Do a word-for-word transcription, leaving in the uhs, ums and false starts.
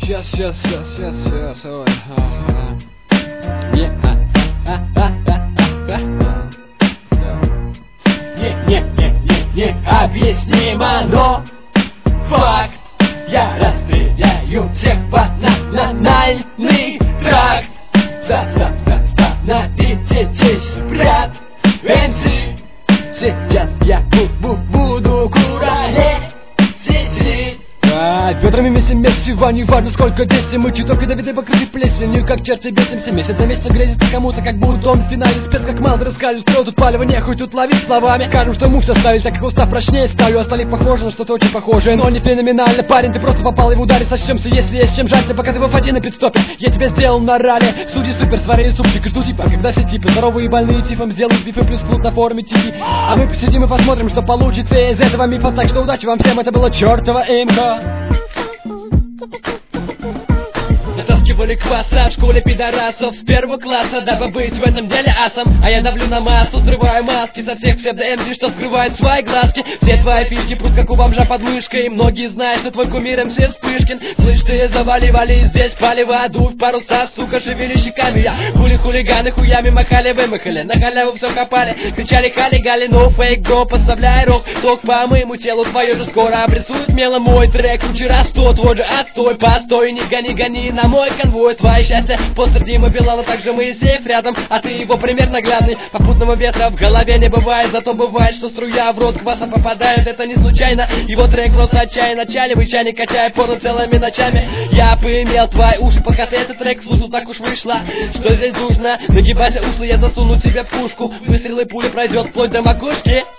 Сейчас, сейчас, сейчас, сейчас, сейчас, ой, ага. Не, а, а, а, а, а, не, не, не, не, не объяснимо, но факт. Я расстреляю всех банальный тракт. Становитесь в ряд, эм си. Сейчас я буду куролесить. Ведрами месим месиво, не важно сколько весим. Мы чуток и Давиды покрыты плесенью, как черти бесимся. Месяц на месяц грезится кому-то, как будто он в финале спец, как Малдер раскалю. Строил тут палево, нехуй тут ловить словами. Скажем, что мух составили, так как устав прочнее ставлю. Остальных похоже на что-то очень похожее, но не феноменально. Парень, ты просто попал, его ударить сочтемся. Если есть чем жалься, пока ты в воде на пидстопе. Я тебя сделал на ралли. Судьи супер, сварили супчик и жду типа, когда все типы здоровые и больные тифом сделают бифы плюс клуб на форуме ТВ. А мы посидим и посмотрим, что получится из этого мифа. Так что удачи вам всем, это было чертова имха. Натаскивали кваса в школе пидорасов с первого класса, дабы быть в этом деле асом. А я давлю на массу, срываю маски со всех псевдо-МС, что скрывает свои глазки. Все твои фишки прут, как у бомжа под мышкой. Многие знают, что твой кумир МС Вспышкин. Слышь ты, завали-вали, здесь палево, дуй в паруса, сука, шевели щеками. Я хули хулиганы, хуями махали, вымахали, на халяву все копали. Кричали хали-гали, no fake, бро, поставляй рок. Ток по моему телу твое же скоро обрисует мелом мой трек. Вчера сто, твой же отстой, постой, не гони, гони на мой конвой, твое счастье. Постер Дима Билана, также Моисеев рядом, а ты его пример наглядный. Попутного ветра в голове не бывает, зато бывает, что струя в рот кваса попадает. Это не случайно, его трек просто отчаянно. Чаливый чайник, качая порно целыми ночами. Я поимел твои уши, пока ты этот трек слушал. Так уж вышло, что здесь душно. Нагибайся, ушлый, я засуну тебе пушку. Выстрел и пуля пройдет вплоть до макушки.